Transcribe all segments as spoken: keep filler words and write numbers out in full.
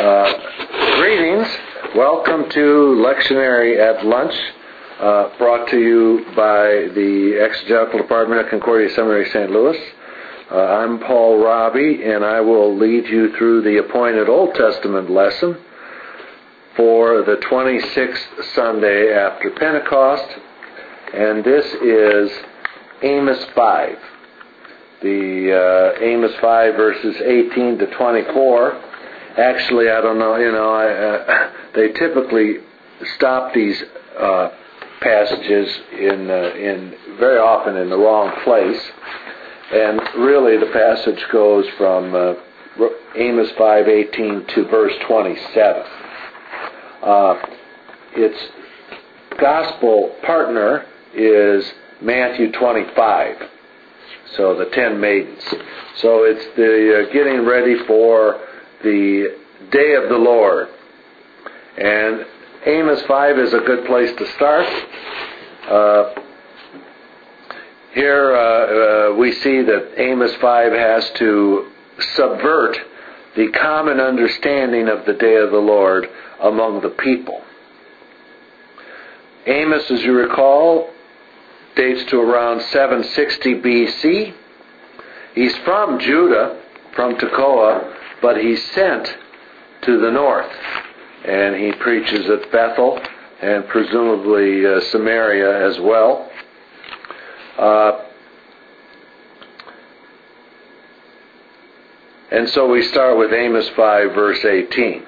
Uh, greetings. Welcome to Lectionary at Lunch, uh, brought to you by the Exegetical Department at Concordia Seminary, Saint Louis. Uh, I'm Paul Robbie, and I will lead you through the appointed Old Testament lesson for the twenty-sixth Sunday after Pentecost, and this is Amos five. The uh, Amos five verses eighteen to twenty-four. Actually, I don't know, you know, I, uh, they typically stop these uh, passages in, uh, in very often in the wrong place. And really the passage goes from uh, Amos five eighteen to verse twenty-seven. Uh, its gospel partner is Matthew twenty-five. So the ten maidens. So it's the uh, getting ready for the day of the Lord. And Amos five is a good place to start. Uh, here uh, uh, we see that Amos five has to subvert the common understanding of the day of the Lord among the people. Amos, as you recall, dates to around seven sixty B C. He's from Judah, from Tekoa, but he's sent to the north, and he preaches at Bethel and presumably uh, Samaria as well. Uh, and so we start with Amos five, verse eighteen.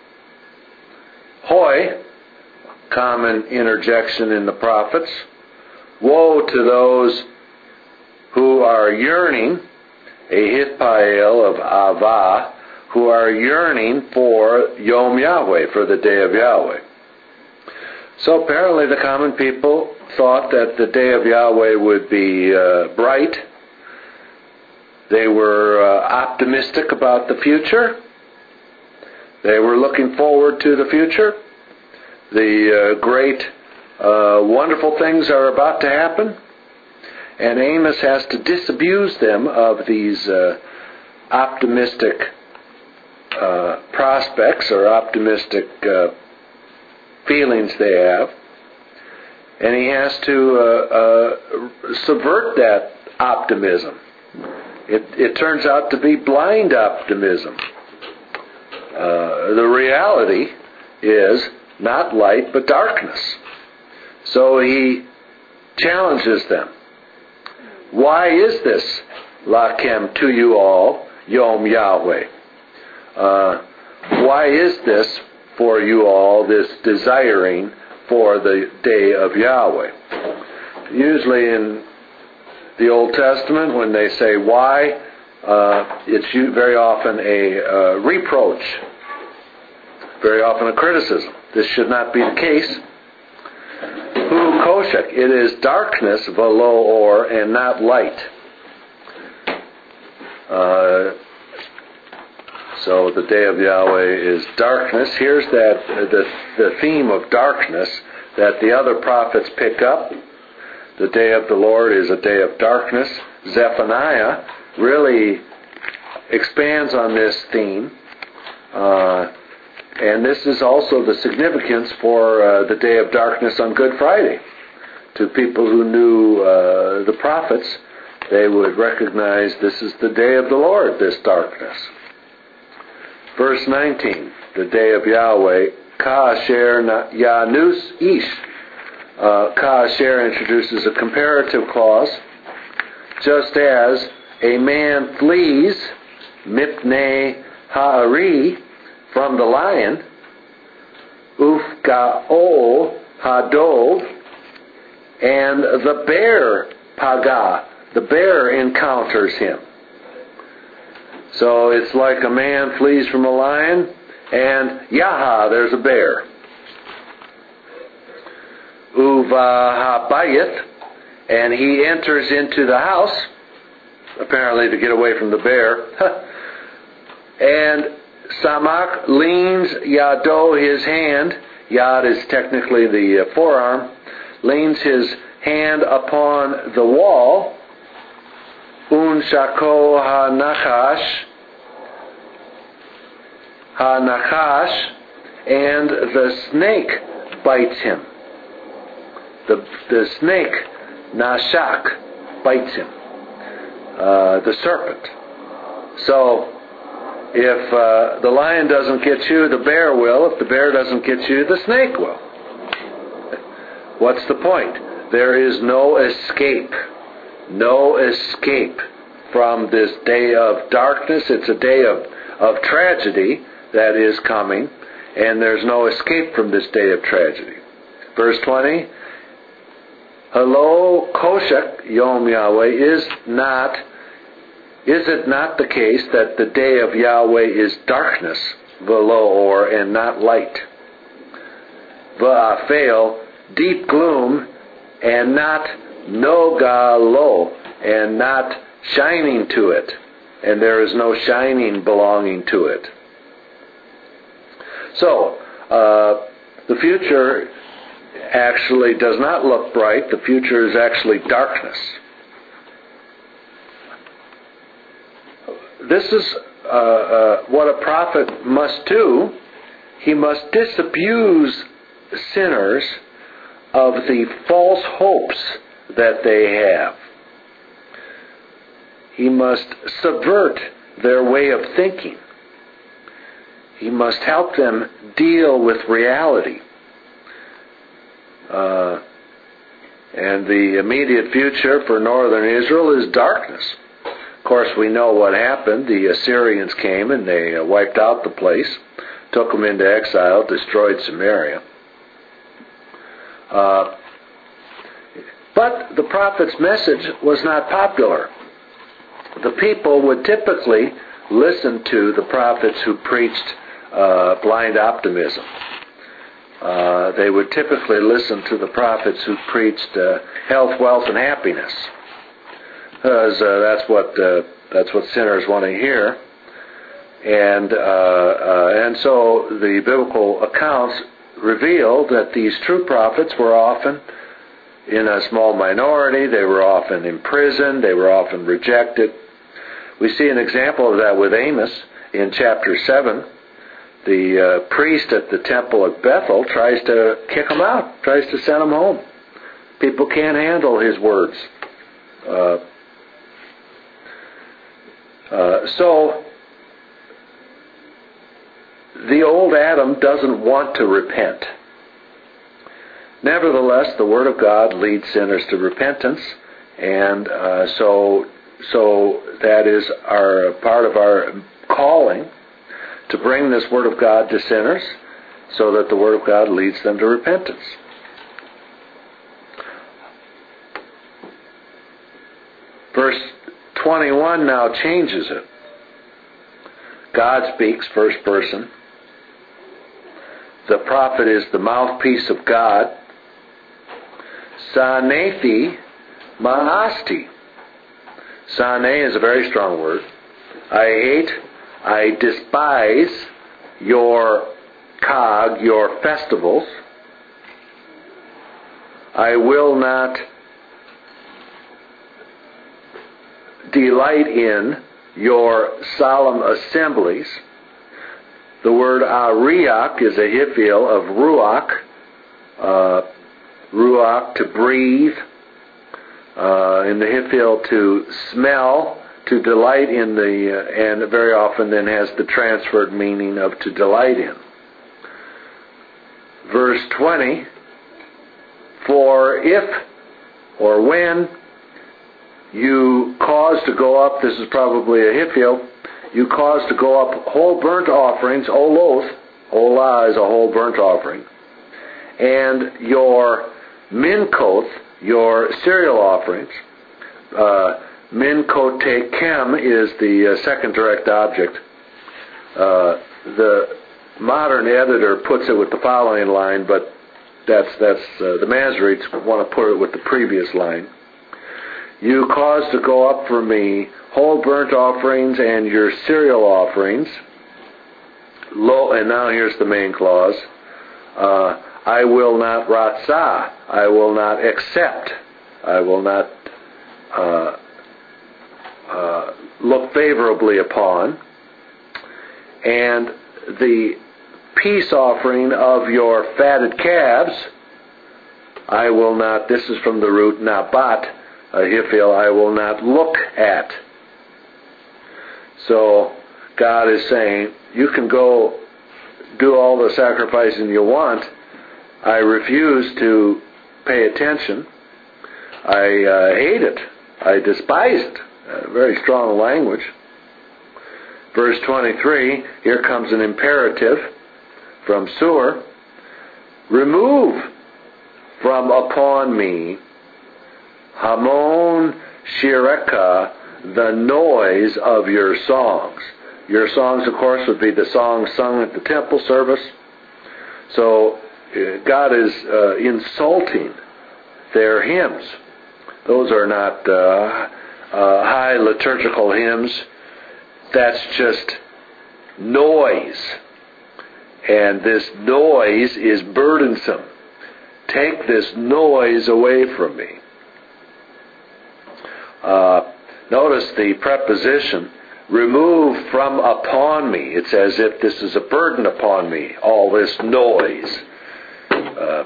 Hoi, common interjection in the prophets. Woe to those who are yearning, a hitpael of Avah, who are yearning for Yom Yahweh, for the day of Yahweh. So apparently the common people thought that the day of Yahweh would be uh, bright. They were uh, optimistic about the future. They were looking forward to the future. The uh, great, uh, wonderful things are about to happen. And Amos has to disabuse them of these uh, optimistic uh, prospects or optimistic uh, feelings they have. And he has to uh, uh, subvert that optimism. It, it turns out to be blind optimism. Uh, the reality is not light but darkness. So he challenges them. Why is this, Lachem, to you all, Yom Yahweh? Uh, why is this for you all, this desiring for the day of Yahweh? Usually in the Old Testament, when they say why, uh, it's very often a uh, reproach, very often a criticism. This should not be the case. Hu koshek, it is darkness, velo or, and not light. Uh, so the day of Yahweh is darkness. Here's that uh, the, the theme of darkness that the other prophets pick up. The day of the Lord is a day of darkness. Zephaniah really expands on this theme. Uh, and this is also the significance for uh, the day of darkness on Good Friday. To people who knew uh, the prophets, they would recognize this is the day of the Lord, this darkness. Verse nineteen, the day of Yahweh, Ka'asher Yanus Ish. Uh, Ka'asher introduces a comparative clause. Just as a man flees, mipnei ha'ari, from the lion, ufga'ol hadov, and the bear paga, the bear encounters him. So it's like a man flees from a lion, and yaha, there's a bear. Uvahabayit, and he enters into the house, apparently to get away from the bear. And Samak leans yado, his hand, yad is technically the uh, forearm, leans his hand upon the wall, un shako ha-nachash, Ha-Nakash, and the snake bites him. The, the snake, Nashak, bites him. Uh, the serpent. So, if uh, the lion doesn't get you, the bear will. If the bear doesn't get you, the snake will. What's the point? There is no escape. No escape from this day of darkness. It's a day of, of tragedy that is coming, and there's no escape from this day of tragedy. Verse twenty, Hello Koshak Yom Yahweh, is not, is it not the case that the day of Yahweh is darkness, velo or, and not light? Va'afel, deep gloom, and not nogalo, and not shining to it, and there is no shining belonging to it. So, uh, the future actually does not look bright. The future is actually darkness. This is uh, uh, what a prophet must do. He must disabuse sinners of the false hopes that they have. He must subvert their way of thinking. He must help them deal with reality. Uh, and the immediate future for northern Israel is darkness. Of course, we know what happened. The Assyrians came and they uh, wiped out the place, took them into exile, destroyed Samaria. Uh, but the prophet's message was not popular. The people would typically listen to the prophets who preached uh, blind optimism. Uh, they would typically listen to the prophets who preached uh, health, wealth, and happiness, because uh, that's what uh, that's what sinners want to hear. And uh, uh, and so the biblical accounts reveal that these true prophets were often in a small minority. They were often imprisoned. They were often rejected. We see an example of that with Amos in chapter seven. The uh, priest at the temple at Bethel tries to kick him out, tries to send him home. People can't handle his words. Uh, uh, so, the old Adam doesn't want to repent. Nevertheless, the Word of God leads sinners to repentance, and uh, so so that is our part of our calling, to bring this Word of God to sinners so that the Word of God leads them to repentance. Verse twenty-one now changes it. God speaks, first person. The prophet is the mouthpiece of God. Sanethi ma'asti. Sane is a very strong word. I hate, I despise your Chag, your festivals. I will not delight in your solemn assemblies. The word ariach is a hifil of ruach, uh, ruach to breathe, uh, in the hifil to smell, to delight in the, uh, and very often then has the transferred meaning of to delight in. Verse twenty, for if or when you cause to go up, this is probably a hifil, you cause to go up whole burnt offerings, oloth, olah is a whole burnt offering, and your minkoth, your cereal offerings, uh, minkotekem is the uh, second direct object. Uh, the modern editor puts it with the following line, but that's that's uh, the Masoretes want to put it with the previous line. You cause to go up for me whole burnt offerings and your cereal offerings. Lo, and now here's the main clause. Uh, I will not ratzah. I will not accept. I will not uh, uh, look favorably upon. And the peace offering of your fatted calves, I will not, this is from the root nabat, ahithil, I will not look at. So God is saying, you can go do all the sacrificing you want. I refuse to pay attention. I uh, hate it. I despise it. Uh, very strong language. Verse twenty-three, here comes an imperative from Sur. Remove from upon me, Hamon Shireka, the noise of your songs. Your songs, of course, would be the songs sung at the temple service. So uh, God is uh, insulting their hymns. Those are not uh, uh, high liturgical hymns. That's just noise. And this noise is burdensome. Take this noise away from me. Uh, notice the preposition, remove from upon me. It's as if this is a burden upon me, all this noise. Uh,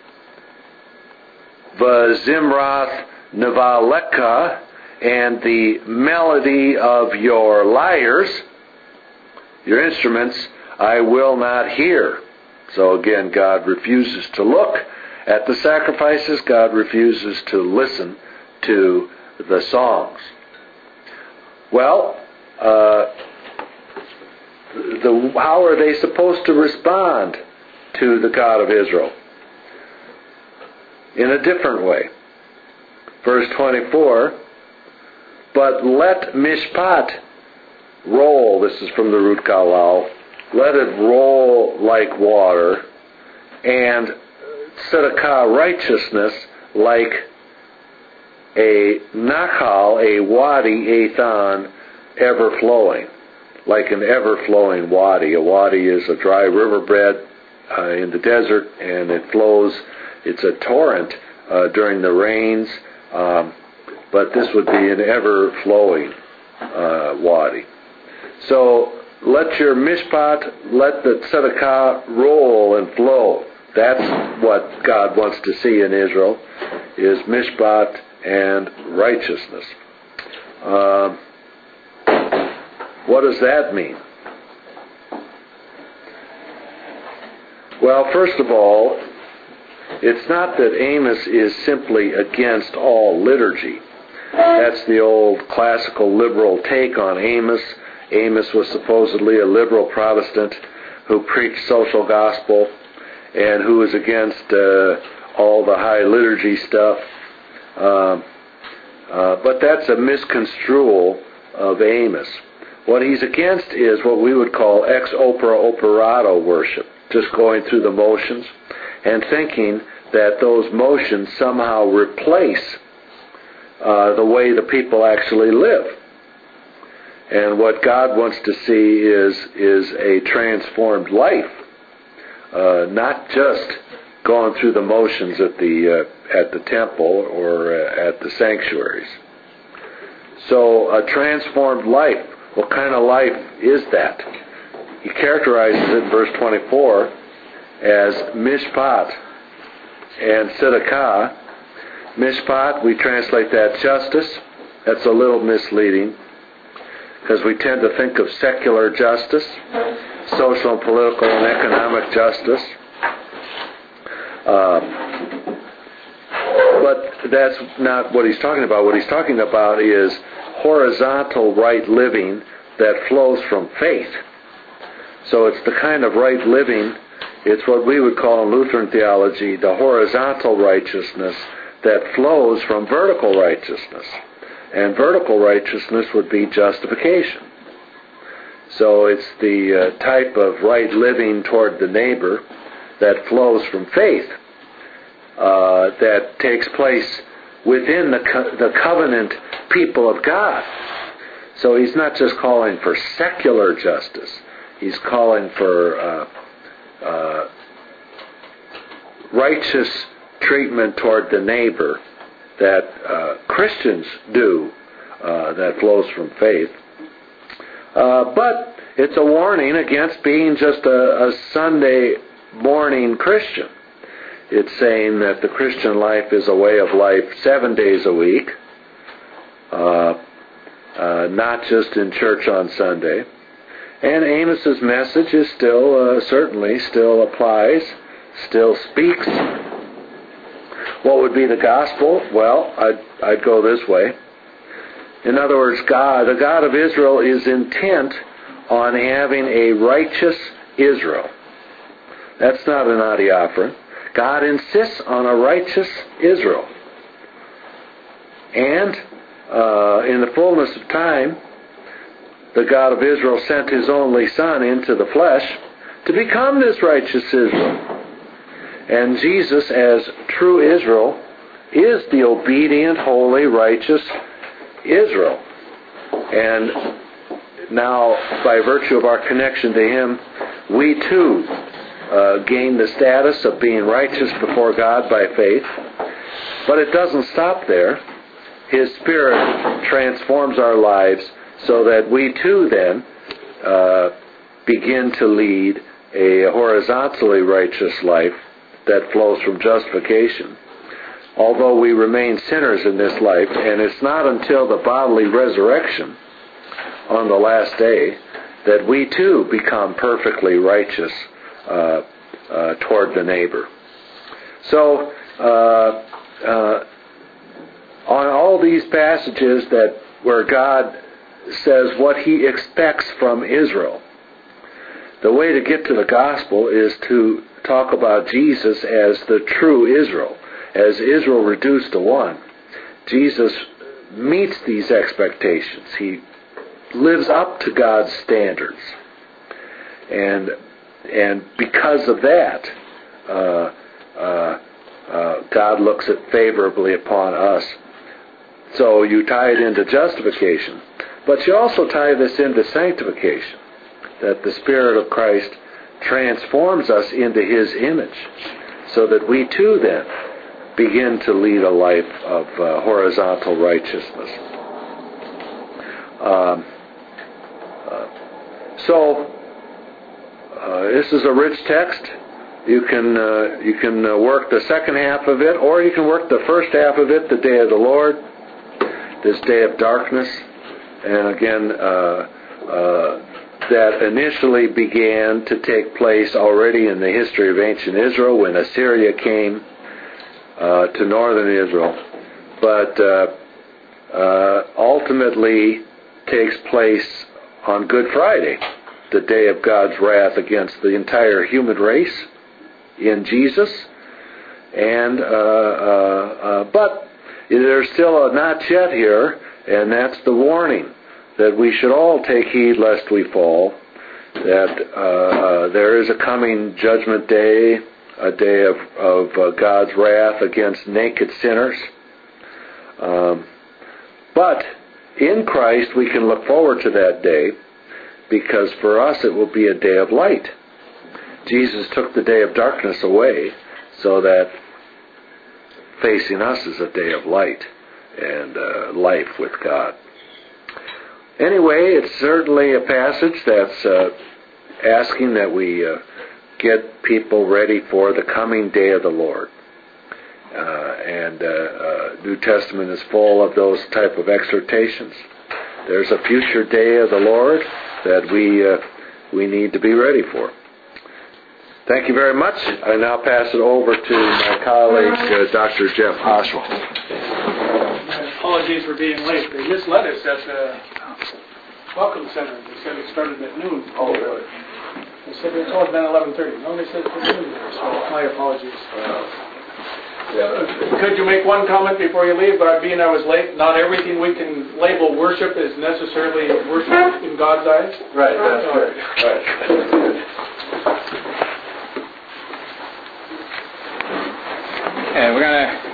Vazimrath Nevaleka, and the melody of your lyres, your instruments, I will not hear. So again, God refuses to look at the sacrifices. God refuses to listen to the songs. Well, uh, the, how are they supposed to respond to the God of Israel? In a different way. Verse twenty-four, but let mishpat roll, this is from the root kalal, let it roll like water, and tzedakah, righteousness, like a nachal, a wadi, ethan, ever-flowing, like an ever-flowing wadi. A wadi is a dry riverbed uh, in the desert, and it flows, it's a torrent uh, during the rains, um, but this would be an ever-flowing uh, wadi. So let your mishpat, let the tzedakah roll and flow. That's what God wants to see in Israel, is mishpat and righteousness. Uh, what does that mean? Well, first of all, it's not that Amos is simply against all liturgy. That's the old classical liberal take on Amos. Amos was supposedly a liberal Protestant who preached social gospel and who was against uh, all the high liturgy stuff. Uh, uh, but that's a misconstrual of Amos. What he's against is what we would call ex opera operato worship, just going through the motions and thinking that those motions somehow replace uh, the way the people actually live. And what God wants to see is is a transformed life, uh, not just going through the motions at the uh, at the temple or uh, at the sanctuaries. So a transformed life. What kind of life is that? He characterizes it in verse twenty-four as mishpat and tzedakah. Mishpat, we translate that justice. That's a little misleading, because we tend to think of secular justice, social and political and economic justice. Uh, but that's not what he's talking about. What he's talking about is horizontal right living that flows from faith. So it's the kind of right living, it's what we would call in Lutheran theology the horizontal righteousness that flows from vertical righteousness. And vertical righteousness would be justification. So it's the uh, type of right living toward the neighbor that flows from faith, uh, that takes place within the, co- the covenant people of God. So he's not just calling for secular justice. He's calling for uh, uh, righteous treatment toward the neighbor that uh, Christians do, uh, that flows from faith. Uh, but it's a warning against being just a, a Sunday morning Christian. It's saying that the Christian life is a way of life seven days a week, uh, uh, not just in church on Sunday. And Amos's message is still, uh, certainly still applies, still speaks. What would be the gospel? Well, I'd, I'd go this way. In other words, God, the God of Israel is intent on having a righteous Israel. That's not an adiaphora. God insists on a righteous Israel. And uh, in the fullness of time, the God of Israel sent His only Son into the flesh to become this righteous Israel. And Jesus, as true Israel, is the obedient, holy, righteous Israel. And now, by virtue of our connection to Him, we too uh, gain the status of being righteous before God by faith. But it doesn't stop there. His Spirit transforms our lives so that we too then uh, begin to lead a horizontally righteous life that flows from justification. Although we remain sinners in this life, and it's not until the bodily resurrection on the last day that we too become perfectly righteous uh, uh, toward the neighbor. So, uh, uh, on all these passages that where God says what He expects from Israel, the way to get to the gospel is to talk about Jesus as the true Israel, as Israel reduced to one. Jesus meets these expectations. He lives up to God's standards. And and because of that, uh, uh, uh, God looks at favorably upon us. So you tie it into justification. But you also tie this into sanctification, that the Spirit of Christ transforms us into His image, so that we too then begin to lead a life of uh, horizontal righteousness. Um, uh, so uh, this is a rich text. You can uh, you can uh, work the second half of it, or you can work the first half of it, the day of the Lord, this day of darkness, and again. Uh, uh, that initially began to take place already in the history of ancient Israel when Assyria came uh, to northern Israel, but uh, uh, ultimately takes place on Good Friday, the day of God's wrath against the entire human race in Jesus. And uh, uh, uh, but there's still a not yet here, and that's the warning that we should all take heed lest we fall, that uh, uh, there is a coming judgment day, a day of, of uh, God's wrath against naked sinners. Um, but in Christ we can look forward to that day, because for us it will be a day of light. Jesus took the day of darkness away, so that facing us is a day of light and uh, life with God. Anyway, it's certainly a passage that's uh, asking that we uh, get people ready for the coming day of the Lord. Uh, and uh, uh, New Testament is full of those type of exhortations. There's a future day of the Lord that we uh, we need to be ready for. Thank you very much. I now pass it over to my colleague, uh, Doctor Jeff Oswald. Apologies for being late. They misled us at the Welcome Center. They said it started at noon. Oh, really? They said it's always been eleven thirty. No, they said it's noon there, so my apologies. Uh, yeah. Could you make one comment before you leave? Uh, being I was late, not everything we can label worship is necessarily worship in God's eyes. Right, that's good. Right. And we're going to